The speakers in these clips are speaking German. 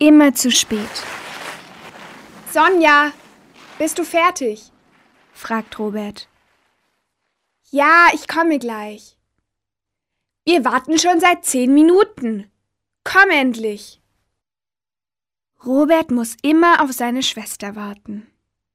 immer zu spät. Sonja, bist du fertig? Fragt Robert. Ja, ich komme gleich. Wir warten schon seit 10 Minuten. Komm endlich. Robert muss immer auf seine Schwester warten.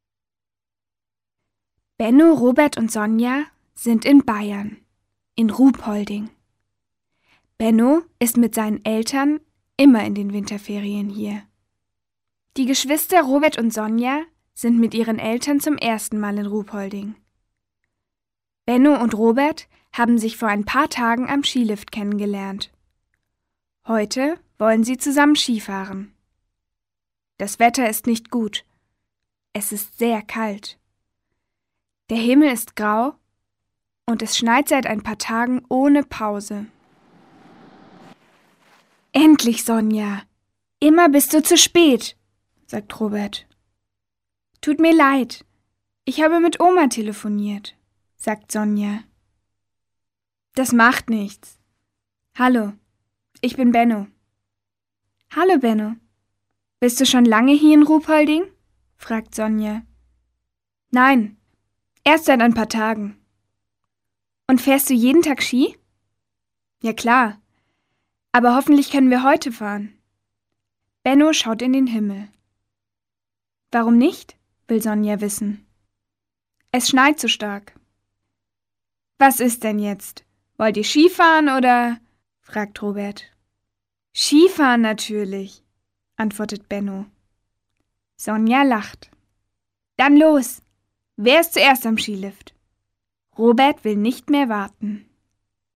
Benno, Robert und Sonja sind in Bayern, in Ruhpolding. Benno ist mit seinen Eltern immer in den Winterferien hier. Die Geschwister Robert und Sonja sind mit ihren Eltern zum ersten Mal in Ruhpolding. Benno und Robert haben sich vor ein paar Tagen am Skilift kennengelernt. Heute wollen sie zusammen Skifahren. Das Wetter ist nicht gut. Es ist sehr kalt. Der Himmel ist grau und es schneit seit ein paar Tagen ohne Pause. Endlich, Sonja! Immer bist du zu spät, sagt Robert. Tut mir leid, ich habe mit Oma telefoniert, sagt Sonja. Das macht nichts. Hallo, ich bin Benno. Hallo, Benno. Bist du schon lange hier in Ruhpolding? Fragt Sonja. Nein, erst seit ein paar Tagen. Und fährst du jeden Tag Ski? Ja klar, aber hoffentlich können wir heute fahren. Benno schaut in den Himmel. Warum nicht? Will Sonja wissen. Es schneit so stark. Was ist denn jetzt? Wollt ihr Skifahren oder? Fragt Robert. Skifahren natürlich, antwortet Benno. Sonja lacht. Dann los! Wer ist zuerst am Skilift? Robert will nicht mehr warten.